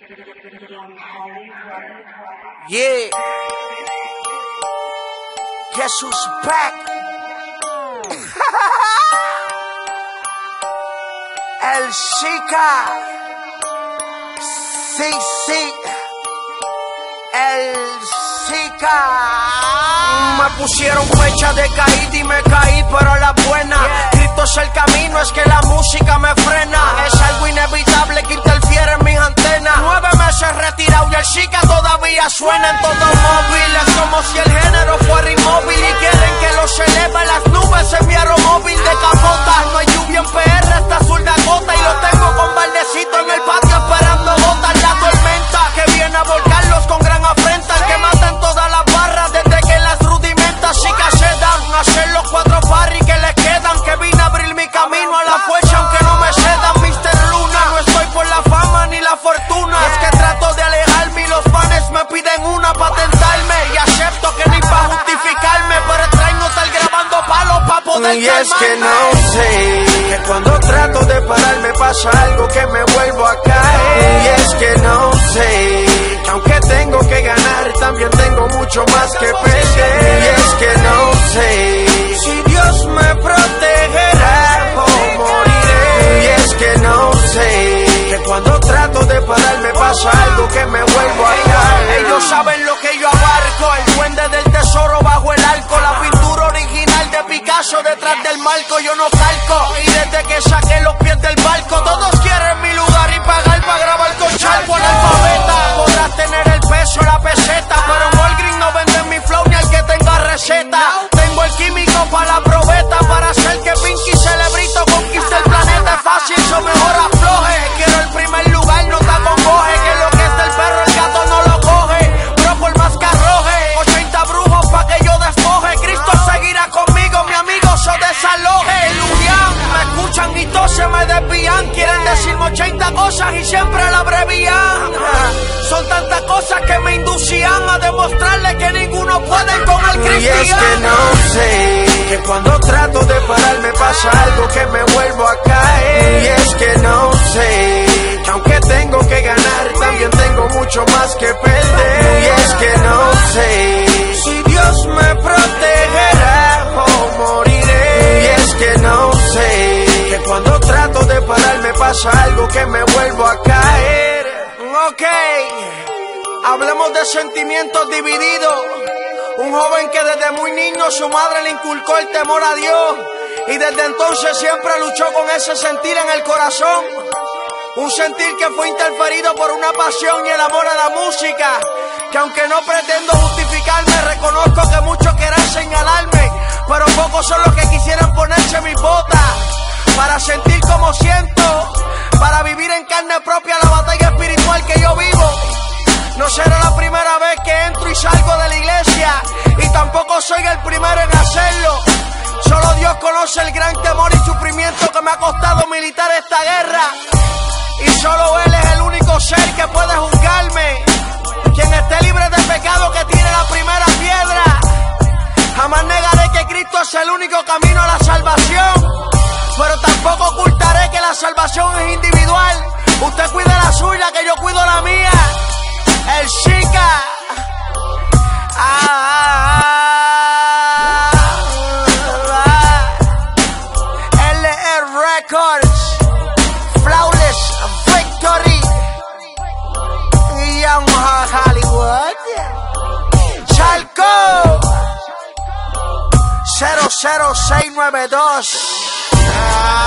Yeah. Guess who's back? El Chica. Sí. El Chica. Me pusieron fecha de caída y me caí, pero a la buena. Cristo es el camino, es que la música me frena. Es algo inevitable que interfiere en mis antenas. 9 meses retirado y el Chica todavía suena en todos móviles. Como si el género fuera inmóvil y quieren que los eleve a las nubes en mi aeromóvil de capota. No hay lluvia en PR, está azul Dakota y lo tengo con baldecito en el patio esperando gotas. La tormenta que viene a volcarlos con gran afrenta, que matan todas las barras desde que las rudimentas. Chica se dan a hacer los 4 parries que les quedan, que vine a abrir mi camino a la fuerza aunque no me cedan. Mr. Luna, no estoy por la fama ni la fortuna, es que trato de alejarme y los fans me piden una pa' tentarme. Y acepto que ni pa' justificarme, pero extraño estar grabando palos pa' poder y es que no sé, que cuando trato de parar me pasa algo que me vuelvo a caer. Y es que no sé, que aunque tengo que ganar también tengo mucho más que perder. Y es que no sé, si Dios me protegerá o moriré. Y es que no sé, que cuando trato de parar me pasa algo que me vuelvo a caer. Ellos saben lo que yo abarco, el duende del tesoro bajo el arco, la pintura original de Picasso detrás del marco. Yo no calco, y desde que saqué los pies del barco, todos quieren mi lugar y pagar para grabar con charco. Analfabeta, podrás tener el peso, la peseta, pero en Walgreens no venden mi flow ni al que tenga receta. Tengo el químico para la probeta, para hacer que Pinky Celebrito conquiste el planeta. Es fácil, so mejor afloje. Quiero el primer lugar, no te acongoje, que lo que es del perro el gato no lo coge. Pero por más que arroje 80 brujos pa' que yo despoje, Cristo seguirá conmigo, mi amigo, so desaloje. El Lugián, me escuchan y todos se me desvían, quieren decirme 80 cosas y siempre la abrevian. Son tantas cosas que me inducían a demostrarle que ninguno puede con el cristiano. Y es que no sé, que cuando trato de parar me pasa algo que me vuelvo a caer. Y es que no sé, que aunque tengo que ganar también tengo mucho más que perder. Y es que no sé, si Dios me protegerá o moriré. Y es que no sé, que cuando trato de parar me pasa algo que me vuelvo a caer. Ok, hablemos de sentimientos divididos. Un joven que desde muy niño su madre le inculcó el temor a Dios y desde entonces siempre luchó con ese sentir en el corazón. Un sentir que fue interferido por una pasión y el amor a la música, que aunque no pretendo justificarme, reconozco que muchos querrán señalarme, pero pocos son los que quisieran ponerse mis botas para sentir como siento, para vivir en carne propia la batalla espiritual que yo vivo. No será la primera vez que entro y salgo de la iglesia, y tampoco soy el primero en hacerlo. Solo Dios conoce el gran temor y sufrimiento que me ha costado militar esta guerra, y solo Él es el único ser que puede juzgarme. Quien esté libre de pecado que tire la primera piedra. Jamás negaré que Cristo es el único camino a la salvación, pero tampoco ocultaré que la salvación es individual. Usted cuida la suya, que yo cuido la mía. El Chica. LR Records, Flawless Victory, Young Hollywood, Chalco 00692.